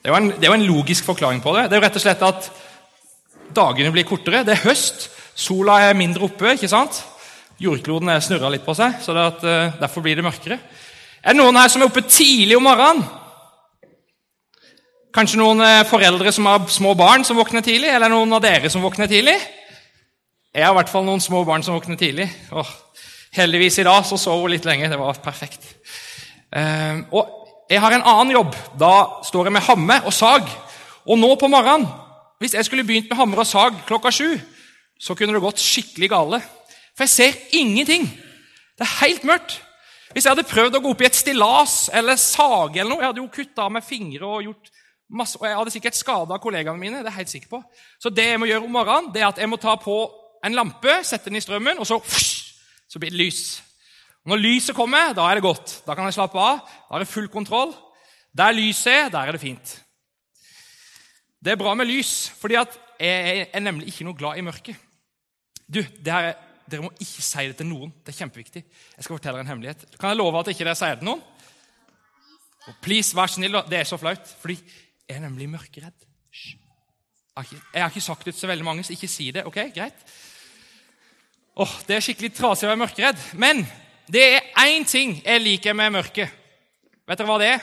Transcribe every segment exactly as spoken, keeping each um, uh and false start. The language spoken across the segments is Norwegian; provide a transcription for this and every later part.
Det er, jo en, det er jo en logisk forklaring på det. Det er jo rett og slett at dagene blir kortere. Det er høst, sola er mindre oppe, ikke sant? Jordkloden er snurret litt på seg, så det er at, uh, derfor blir det mørkere. Er det noen her som er oppe tidlig om morgenen? Kanskje noen uh, foreldre som har små barn som våkner tidlig, eller noen av dere som våkner tidlig? Jeg har i hvert fall noen små barn som våkner tidlig. Åh, heldigvis i dag så sov hun litt lenge, det var perfekt. Uh, og jeg har en annen jobb. Da står jeg med hamme og sag. Og nå på morgenen, hvis jeg skulle begynt med hammer og sag klokka sju, så kunne det gått skikkelig gale. For jeg ser ingenting. Det er helt mørkt. Hvis jeg hadde prøvd å gå opp i et stillas eller sage eller noe, jeg hadde jo kuttet av med fingre og gjort masse, og jeg hadde sikkert skadet kollegaene mine, det er jeg helt sikker på. Så det jeg må gjøre om morgenen, det er at jeg må ta på en lampe, sette den i strømmen, og så, så blir det lys. Når lyset kommer, da er det godt. Da kan jeg slappe av. Da er det full kontroll. Der lyset er, der er det fint. Det er bra med lys, fordi at jeg er nemlig ikke noe glad i mørket. Du, det her, dere må ikke si det til noen. Det er kjempeviktig. Jeg skal fortelle dere en hemmelighet. Kan jeg love at ikke dere sier det til noen? Og please, vær snill. Det er så flaut, fordi jeg er nemlig mørkeredd. Jeg har, ikke, jeg har ikke sagt det til så veldig mange, så ikke si det. Ok, greit? Åh, det er skikkelig trasig å være mørkeredd. Men det er én ting jeg liker med mørket. Vet dere hva det er?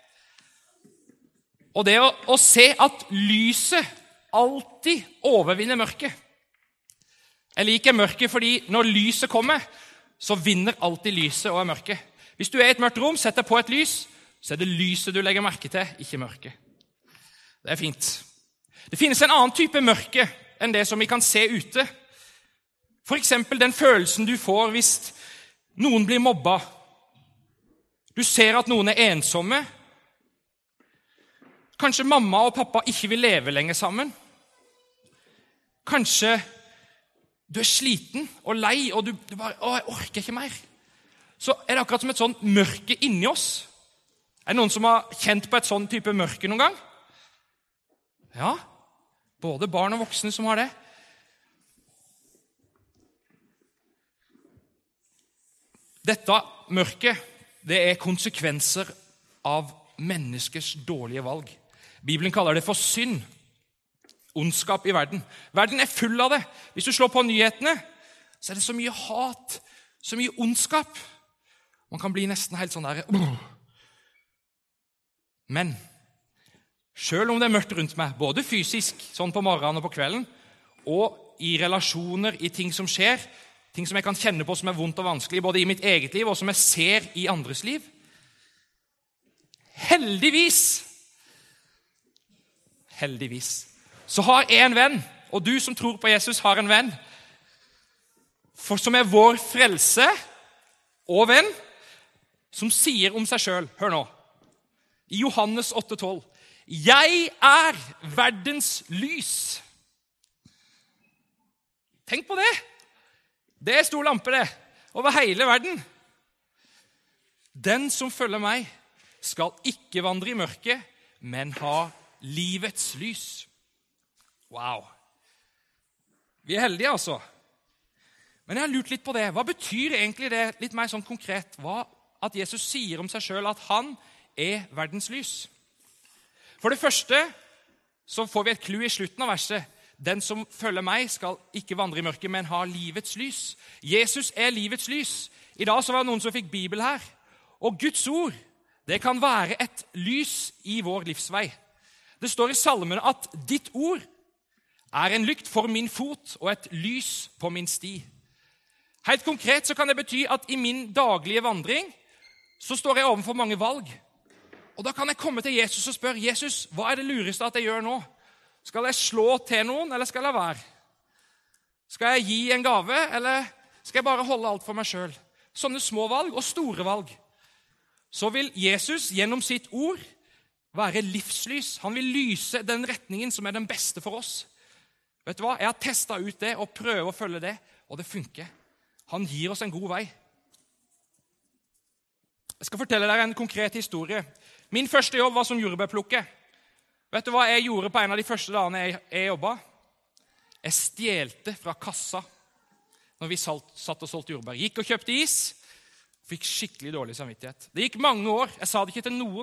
Og det er å, å se at lyset alltid overvinner mørket. Jeg liker mørket fordi når lyset kommer, så vinner alltid lyset over mørket. Hvis du er i et mørkt rom, sett deg på et lys, så er det lyset du legger merke til, ikke mørket. Det er fint. Det finnes en annen type mørke enn det som vi kan se ute. For eksempel den følelsen du får hvis noen blir mobba. Du ser at noen er ensomme. Kanskje mamma og pappa ikke vil leve lenger sammen. Kanskje du er sliten og lei, og du, du bare, å, jeg orker ikke mer. Så er det akkurat som et sånn mørke inni oss. Er det noen som har kjent på et sånn type mørke noen gang? Ja, både barn og voksne som har det. Dette mørket, det er konsekvenser av menneskers dårlige valg. Bibelen kaller det for synd, ondskap i verden. Verden er full av det. Hvis du slår på nyhetene, så er det så mye hat, så mye ondskap. Man kan bli nesten helt sånn der. Men selv om det er mørkt rundt meg, både fysisk, sånn på morgenen og på kvelden, og i relasjoner, i ting som skjer, ting som jeg kan kjenne på som er vondt og vanskelig, både i mitt eget liv og som jeg ser i andres liv. Heldigvis, heldigvis, så har jeg en venn, og du som tror på Jesus har en venn, for som er vår frelse og venn, som sier om seg selv, hør nå, i Johannes åtte tolv, jeg er verdens lys. Tenk på det. Det er stor lampe, det, over hele verden. Den som følger meg skal ikke vandre i mørket, men ha livets lys. Wow. Vi er heldige, altså. Men jeg har lurt litt på det. Hva betyr egentlig det, litt mer sånn konkret, hva, at Jesus sier om seg selv at han er verdens lys? For det første så får vi et clou i slutten av verset. Den som følger meg skal ikke vandre i mørket, men ha livets lys. Jesus er livets lys. I dag så var det noen som fikk Bibel her. Og Guds ord, det kan være et lys i vår livsvei. Det står i salmene at ditt ord er en lykt for min fot og et lys på min sti. Helt konkret så kan det bety at i min daglige vandring så står jeg overfor mange valg. Og da kan jeg komme til Jesus og spørre, Jesus, hva er det lureste at jeg gjør nå? Skal jeg slå til noen, eller skal jeg la være? Skal jeg gi en gave, eller skal jeg bare holde alt for meg selv? Sånne små valg og store valg. Så vil Jesus gjennom sitt ord være livslys. Han vil lyse den retningen som er den beste for oss. Vet du hva? Jeg har testet ut det og prøver å følge det, og det funker. Han gir oss en god vei. Jeg skal fortelle dere en konkret historie. Min første jobb var som jordbærplukker. Vet du hva jeg gjorde på en av de første dagene jeg, jeg jobbet? Jeg stjelte fra kassa når vi salt, satt og solgte jordbær. Gikk og kjøpte is, fikk skikkelig dårlig samvittighet. Det gikk mange år, jeg sa det ikke til noen,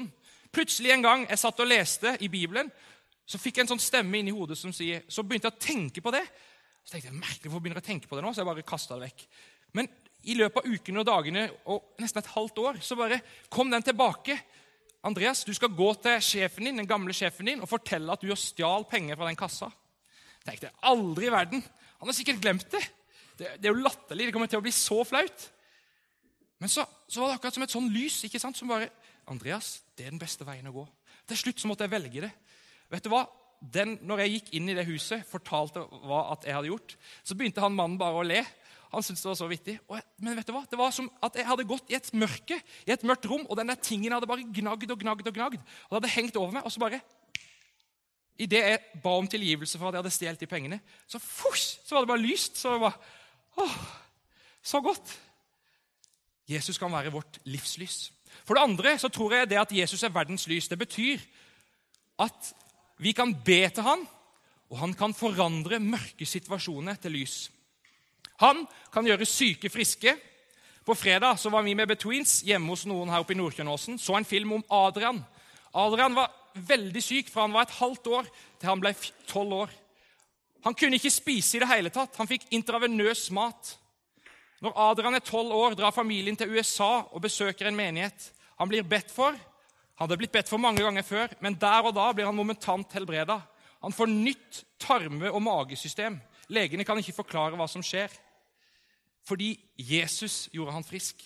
Plutselig en gang jeg satt og leste i Bibelen, så fikk jeg en sånn stemme inn i hodet som sier, så begynte jeg å tenke på det. Så tenkte jeg, merkelig, hvorfor begynner jeg å tenke på det nå? Så jeg bare kastet det vekk. Men i løpet av ukene og dagene, og nesten et halvt år, så bare kom den tilbake. Andreas, du skal gå til sjefen din, den gamle sjefen din, og fortelle at du har stjal penger fra den kassa. Jeg tenkte, aldri i verden. Han har sikkert glemt det. Det, det er jo latterlig, det kommer til å bli så flaut. Men så, så var det akkurat som et sånn lys, ikke sant? Som bare, Andreas, det er den beste veien å gå. Til slutt så måtte jeg velge det. Vet du hva? Den, når jeg gikk inn i det huset, fortalte hva at jeg hadde gjort, så begynte han mannen bare å le. Han syntes det var så vittig. Og, men vet du hva? Det var som at jeg hadde gått i et mørke, i et mørkt rom, og denne tingen hadde bare gnagd og gnagd og gnagd. Og det hadde hengt over meg, og så bare, i det jeg ba om tilgivelse for at jeg hadde stjelt de pengene, så fush, så var det bare lyst. Så det var, åh, så godt. Jesus kan være vårt livslys. For det andre så tror jeg det at Jesus er verdens lys. Det betyr at vi kan be til han, og han kan forandre mørke situasjoner til lys. Han kan gjøre syke friske. På fredag så var vi med Betweens hjemme hos noen her oppe i Nordkjønåsen, så en film om Adrian. Adrian var veldig syk fra han var et halvt år til han ble tolv år. Han kunne ikke spise i det hele tatt. Han fikk intravenøs mat. Når Adrian er tolv år, drar familien til U S A og besøker en menighet. Han blir bedt for. Han hadde blitt bedt for mange ganger før, men der og da blir han momentant helbredet. Han får nytt tarme- og magesystem. Legene kan ikke forklare hva som skjer. Fordi Jesus gjorde han frisk.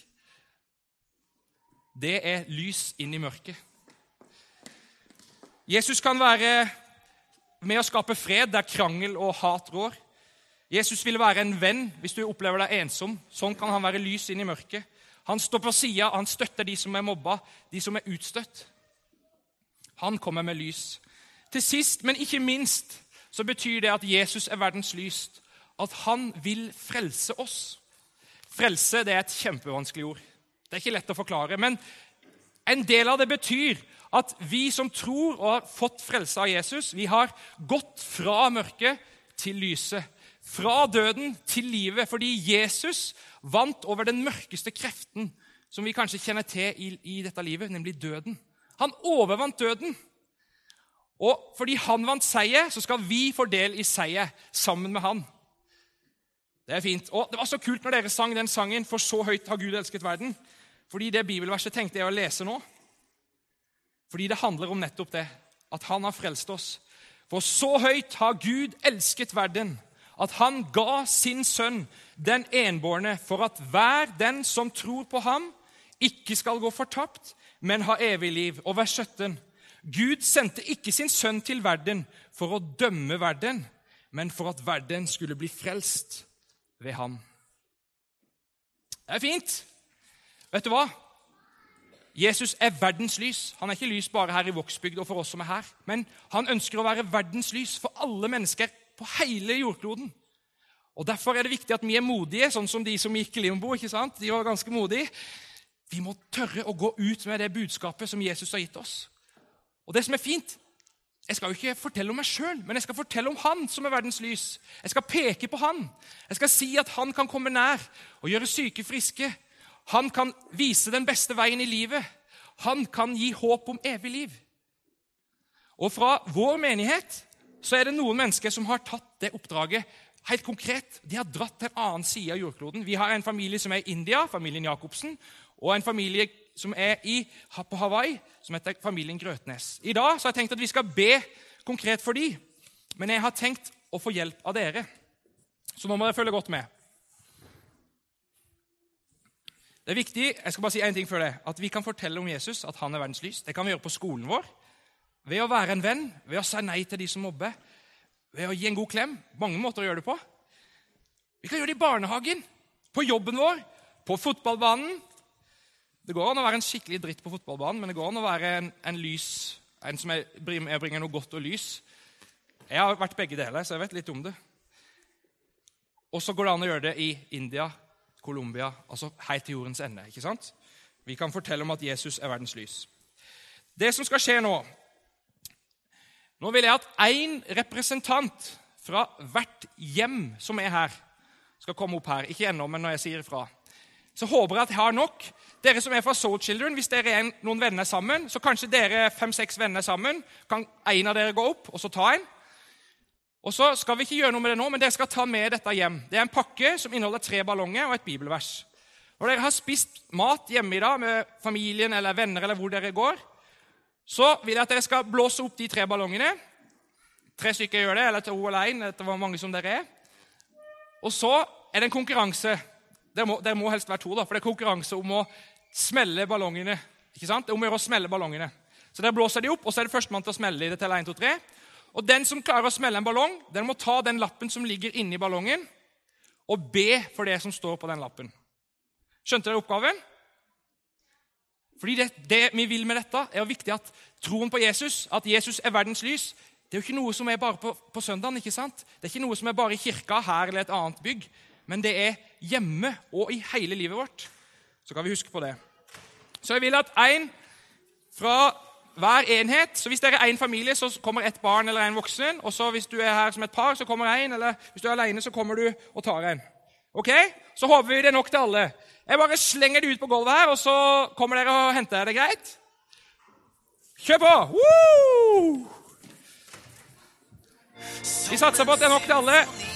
Det er lys inn i mørket. Jesus kan være med å skape fred der krangel og hat rår. Jesus vil være en venn hvis du opplever deg ensom. Sånn kan han være lys inn i mørket. Han står på siden, han støtter de som er mobba, de som er utstøtt. Han kommer med lys. Til sist, men ikke minst, så betyr det at Jesus er verdens lys. At han vil frelse oss. Frelse, det er et kjempevanskelig ord. Det er ikke lett å forklare, men en del av det betyr at vi som tror og har fått frelse av Jesus, vi har gått fra mørket til lyset. Fra døden til livet, fordi Jesus vant over den mørkeste kreften som vi kanskje kjenner til i, i dette livet, nemlig døden. Han overvant døden. Og fordi han vant seier, så skal vi få del i seier sammen med han. Det er fint. Og det var så kult når dere sang den sangen, for så høyt har Gud elsket verden. Fordi det bibelverset tenkte jeg å lese nå. Fordi det handler om nettopp det, at han har frelst oss. For så høyt har Gud elsket verden, at han ga sin sønn, den enbårne, for at hver den som tror på ham, ikke skal gå fortapt, men ha evig liv. Og vers sytten. Gud sendte ikke sin sønn til verden for å dømme verden, men for at verden skulle bli frelst ved ham. Det er fint. Vet du hva? Jesus er verdens lys. Han er ikke lys bare her i Vågsbygd og for oss som er her, men han ønsker å være verdens lys for alle mennesker på hele jordkloden. Og derfor er det viktig at vi er modige, sånn som de som gikk i limbo, ikke sant? De var ganske modige. Vi må tørre å gå ut med det budskapet som Jesus har gitt oss. Og det som er fint, jeg skal jo ikke fortelle om meg selv, men jeg skal fortelle om han som er verdens lys. Jeg skal peke på han. Jeg skal si at han kan komme nær og gjøre syke friske. Han kan vise den beste veien i livet. Han kan gi håp om evig liv. Og fra vår menighet så er det noen mennesker som har tatt det oppdraget helt konkret. De har dratt til en annen side av jordkloden. Vi har en familie som er i India, familien Jakobsen, og en familie som er i, på Hawaii, som heter familien Grøtnes. I dag så har jeg tenkt at vi skal be konkret for dem, men jeg har tenkt å få hjelp av dere. Så nå må dere følge godt med. Det er viktig, jeg skal bare si en ting før det, at vi kan fortelle om Jesus, at han er verdens lys. Det kan vi gjøre på skolen vår, ved å være en venn, ved å si nei til de som mobber, ved å gi en god klem. Mange måter å gjøre det på. Vi kan gjøre det i barnehagen, på jobben vår, på fotballbanen. Det går an å være en skikkelig dritt på fotballbanen, men det går an å være en, en lys, en som er, jeg bringer noe godt og lys. Jeg har vært begge deler, så jeg vet litt om det. Og så går det an å gjøre det i India, Colombia, altså helt til jordens ende, ikke sant? Vi kan fortelle om at Jesus er verdens lys. Det som skal skje nå, nå vil jeg at en representant fra hvert hjem som er her, skal komme opp her. Ikke ennå, men når jeg sier ifra. Så håper jeg at jeg har nok dere som er fra Soul Children, hvis dere er noen venner sammen, så kanskje dere fem-seks venner sammen, kan en av dere gå opp, og så ta en. Og så skal vi ikke gjøre noe med det nå, men dere skal ta med dette hjem. Det er en pakke som inneholder tre ballonger og et bibelvers. Når dere har spist mat hjemme i dag med familien eller venner eller hvor dere går, så vil jeg at dere skal blåse opp de tre ballongene. Tre stykker gjør det, eller to eller en, etter hvor mange som dere er. Og så er det en konkurranse. Dere må, dere må helst være to, da, for det er konkurranse om å smelle ballongene. Ikke sant? Det er om å gjøre å smelle ballongene. Så dere blåser de opp, og så er det førstemann til å smelle i det til en, to, tre. Og den som klarer å smelle en ballong, den må ta den lappen som ligger inne i ballongen, og be for det som står på den lappen. Skjønte dere oppgaven? Fordi det, det vi vil med dette er jo viktig at troen på Jesus, at Jesus er verdens lys, det er jo ikke noe som er bare på, på søndagen, ikke sant? Det er ikke noe som er bare i kirka her eller et annet bygg, men det er hjemme og i hele livet vårt. Så kan vi huske på det. Så jeg vil at en fra hver enhet, så hvis dere er en familie, så kommer et barn eller en voksen, og så hvis du er her som et par, så kommer en, eller hvis du er alene, så kommer du og tar en. Ok? Så håper vi det er nok til alle. Jeg bare slenger det ut på gulvet her, og så kommer dere og henter det, greit? Kjør på! Woo! Vi satser på at det er nok til alle.